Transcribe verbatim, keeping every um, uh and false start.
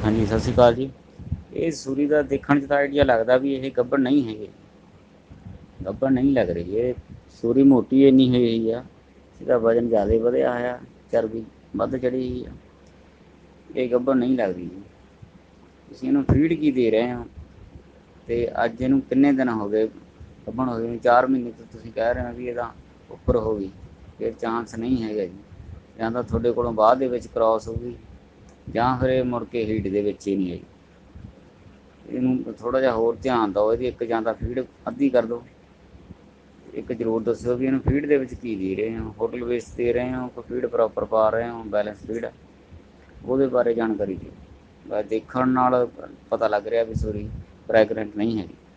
ਹਾਂਜੀ ਸਤਿ ਸ਼੍ਰੀ ਅਕਾਲ ਜੀ। ਇਹ ਸੂਰੀ ਦਾ ਦੇਖਣ 'ਚ ਤਾਂ ਆਈਡੀਆ ਲੱਗਦਾ ਵੀ ਇਹ ਗੱਭਣ ਨਹੀਂ ਹੈਗੇ, ਗੱਭਣ ਨਹੀਂ ਲੱਗ ਰਹੀ। ਇਹ ਸੂਰੀ ਮੋਟੀ ਇੰਨੀ ਹੋਈ ਆ, ਇਹਦਾ ਵਜ਼ਨ ਜ਼ਿਆਦਾ ਵਧਿਆ ਹੋਇਆ, ਚਰਬੀ ਵੱਧ ਚੜ੍ਹੀ ਹੋਈ ਆ, ਇਹ ਗੱਭਣ ਨਹੀਂ ਲੱਗਦੀ ਜੀ। ਤੁਸੀਂ ਇਹਨੂੰ ਫੀਡ ਕੀ ਦੇ ਰਹੇ ਹੋ, ਅਤੇ ਅੱਜ ਇਹਨੂੰ ਕਿੰਨੇ ਦਿਨ ਹੋ ਗਏ ਗੱਭਣ ਹੋਏ ਨੂੰ? ਚਾਰ ਮਹੀਨੇ ਤੋਂ ਤੁਸੀਂ ਕਹਿ ਰਹੇ ਹੋ ਵੀ ਇਹਦਾ ਉੱਪਰ ਹੋ ਗਈ, ਫਿਰ ਚਾਂਸ ਨਹੀਂ ਹੈਗਾ ਜੀ। ਜਾਂ ਤਾਂ ਤੁਹਾਡੇ ਕੋਲੋਂ ਬਾਅਦ ਦੇ ਵਿੱਚ ਕ੍ਰੋਸ ਹੋ ਗਈ, ਜਾਂ ਫਿਰ ਇਹ ਮੁੜ ਕੇ ਹੀਟ ਦੇ ਵਿੱਚ ਹੀ ਨਹੀਂ ਆਈ। ਇਹਨੂੰ ਥੋੜ੍ਹਾ ਜਿਹਾ ਹੋਰ ਧਿਆਨ ਦਿਓ, ਇਹਦੀ ਇੱਕ ਜਾਂ ਤਾਂ ਫੀਡ ਅੱਧੀ ਕਰ ਦਿਉ। ਇੱਕ ਜ਼ਰੂਰ ਦੱਸਿਓ ਵੀ ਇਹਨੂੰ ਫੀਡ ਦੇ ਵਿੱਚ ਕੀ ਦੇ ਰਹੇ ਹੋ, ਹੋਟਲ ਬੇਸ ਦੇ ਰਹੇ ਹੋ ਕੋਈ ਫੀਡ ਪ੍ਰੋਪਰ ਪਾ ਰਹੇ ਹੋ, ਬੈਲੈਂਸ ਫੀਡ, ਉਹਦੇ ਬਾਰੇ ਜਾਣਕਾਰੀ ਦਿਓ। ਬਸ ਦੇਖਣ ਨਾਲ ਪਤਾ ਲੱਗ ਰਿਹਾ ਵੀ ਸੂਰੀ ਪ੍ਰੈਗਨੈਂਟ ਨਹੀਂ ਹੈਗੀ।